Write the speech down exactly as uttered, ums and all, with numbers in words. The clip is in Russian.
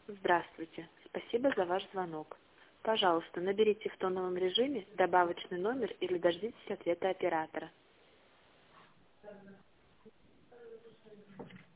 Здравствуйте. Спасибо за ваш звонок. Пожалуйста, наберите в тоновом режиме добавочный номер или дождитесь ответа оператора.